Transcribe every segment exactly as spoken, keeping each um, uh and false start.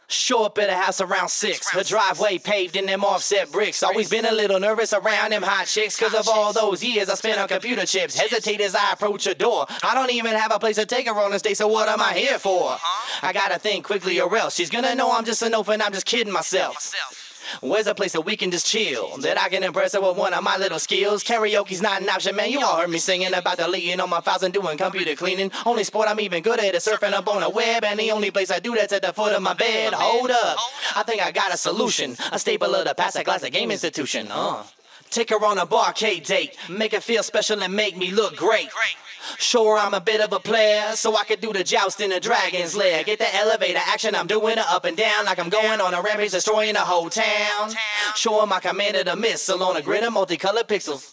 Show up at a house around six. Her driveway paved in them offset bricks. Always been a little nervous around them hot chicks, cause of all those years I spent on computer chips. Hesitate as I approach her door. I don't even have a place to take her on this day, so what am I here for? I gotta think quickly or else she's gonna know I'm just an oaf and I'm just kidding myself. Where's a place that we can just chill, that I can impress her with one of my little skills? Karaoke's not an option, man. You all heard me singing about deleting on my files and doing computer cleaning. Only sport I'm even good at is surfing up on the web, and the only place I do that's at the foot of my bed. Hold up, I think I got a solution, a staple of the past, a classic game institution. Uh. Take her on a barcade date, make her feel special and make me look great. Show her I'm a bit of a player, so I could do the joust in the dragon's lair. Get the elevator action, I'm doing it up and down like I'm going on a rampage, destroying the whole town. Show her my commanded a missile on a grid of multicolored pixels.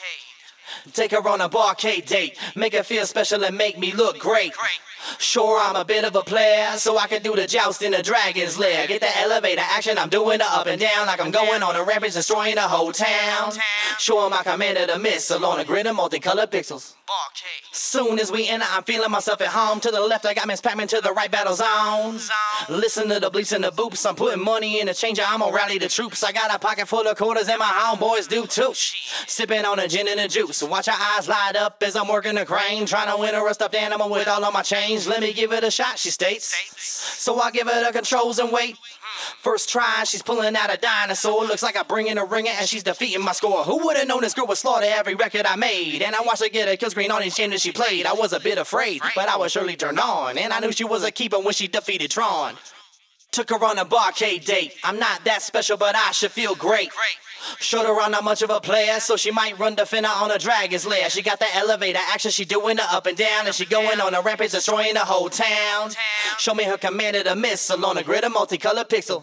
Take her on a barcade date, make her feel special and make me look great. Sure, I'm a bit of a player, so I can do the joust in the dragon's lair. Get the elevator action, I'm doing it up and down like I'm going on a rampage, destroying the whole town. Show 'em I commanded a missile on a grid of multicolored pixels. Soon as we enter, I'm feeling myself at home. To the left, I got Miss Pac-Man, to the right, battle zones. Listen to the bleeps and the boops, I'm putting money in the changer, I'm gonna rally the troops. I got a pocket full of quarters and my homeboys do too. Sipping on a gin and a juice, watch her eyes light up as I'm working the crane, trying to win her a stuffed animal with all of my change. Let me give it a shot, she states. So I give her the controls and wait. First try, she's pulling out a dinosaur. Looks like I bring in a ringer and she's defeating my score. Who would've known this girl would slaughter every record I made? And I watched her get a kill screen on each game that she played. I was a bit afraid, but I was surely turned on. And I knew she was a keeper when she defeated Tron. Took her on a barcade date. I'm not that special, but I should feel great. Showed her I'm not much of a player, so she might run defender on a dragon's lair. She got the elevator action, she doing the up and down, and she going on a rampage, destroying the whole town. Show me her commanded a missile on a grid of multicolored pixel.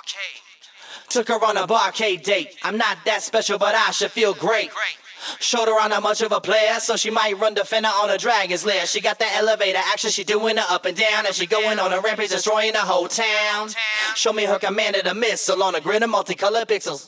Took her on a barcade date. I'm not that special, but I should feel great. Showed her I'm not much of a player, so she might run defender on a dragon's lair. She got the elevator action, she doing the up and down, and she going on a rampage, destroying the whole town. Show me her commanded a missile on a grid of multicolored pixels.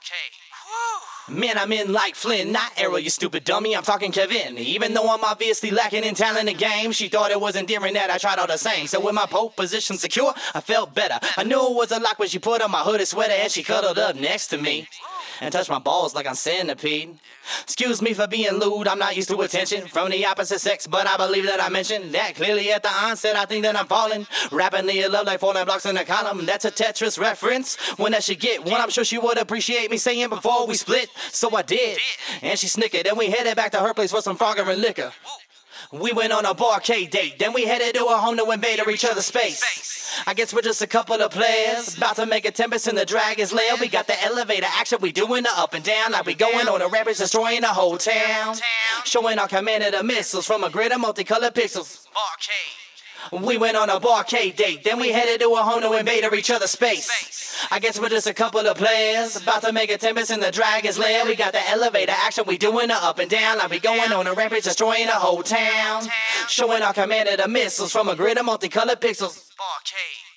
Man, I'm in like Flynn, not Arrow, you stupid dummy, I'm talking Kevin. Even though I'm obviously lacking in talent in the game, she thought it was endearing that I tried all the same. So with my pole position secure, I felt better. I knew it was a lock when she put on my hooded sweater and she cuddled up next to me and touched my balls like I'm Centipede. Excuse me for being lewd, I'm not used to attention from the opposite sex, but I believe that I mentioned that clearly at the onset. I think that I'm falling rapidly in love like falling blocks in a column. That's a Tetris reference. When that should get one, I'm sure she would appreciate me saying before we split. So I did, and she snickered, and we headed back to her place for some Frogger and liquor. We went on a barcade date, then we headed to her home to invade each other's space. I guess we're just a couple of players, about to make a tempest in the dragon's lair. We got the elevator action, we doing the up and down, like we going on a rampage, destroying the whole town. Showing our commanded the missiles from a grid of multicolored pixels. We went on a barcade date, then we headed to a home to invade each other's space. I guess we're just a couple of players, about to make a tempest in the dragon's lair. We got the elevator action, we doing the up and down, like we going on a rampage, destroying the whole town. Showing our commanded the missiles from a grid of multicolored pixels.